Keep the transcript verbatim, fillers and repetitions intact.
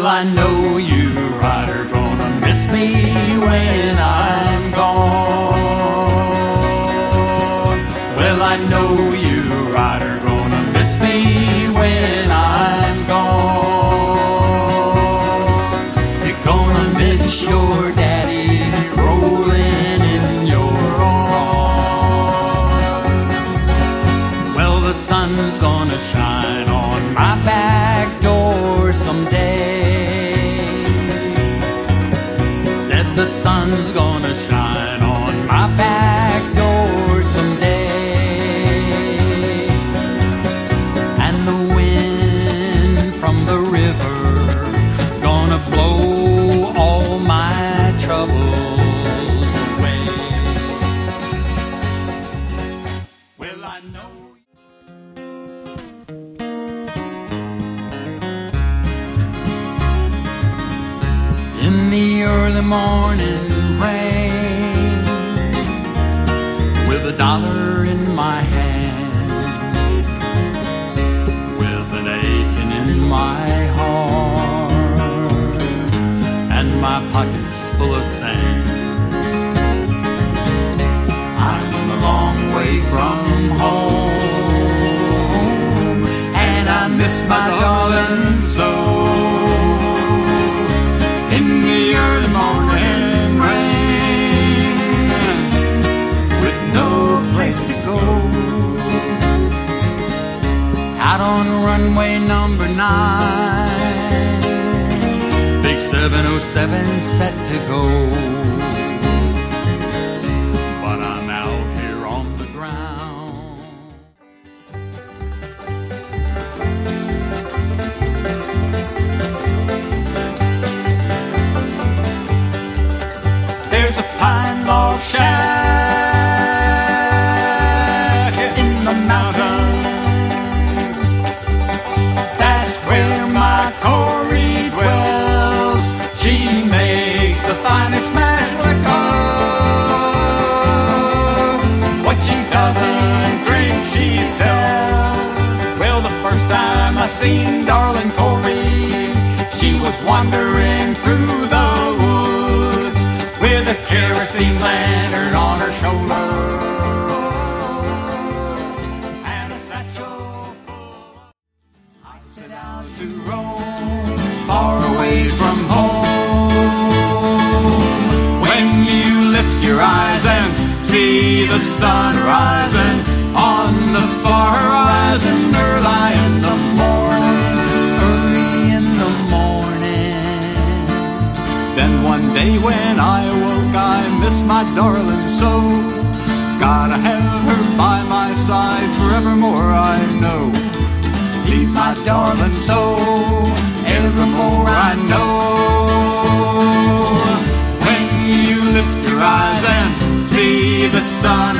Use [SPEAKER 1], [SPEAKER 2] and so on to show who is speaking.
[SPEAKER 1] I know you right are gonna miss me when I'm gone. Well, I know you right are gonna miss me when I'm gone. You're gonna miss your daddy rolling in your arms. Well, the sun's gonna shine on my back door someday. Said the sun's gonna shine on my back door someday. And the wind from the river gonna blow all my troubles away. Well, I know. In the early morning rain, with a dollar in my hand, with an aching in my heart, and my pockets full of sand. I'm a long way from home, and I miss my darling so. In the early morning rain, with no place to go, out on runway number nine, big seven oh seven set to go. But I'm out here on the ground. There's a pine log shack in the mountains. That's where my Corey dwells. She makes the finest mashed liquor. What she doesn't drink, she sells. Well, the first time I seen darling Corey, she was wandering through the with a kerosene lantern on her shoulder and a satchel full. I set out to roam far away from home. When you lift your eyes and see the sun rising on the far horizon, early in the morning, early in the morning. Then one day when I awoke, I missed my darling so. Gotta have her by my side forevermore, I know. Keep my darling so, evermore I know. When you lift your eyes and see the sun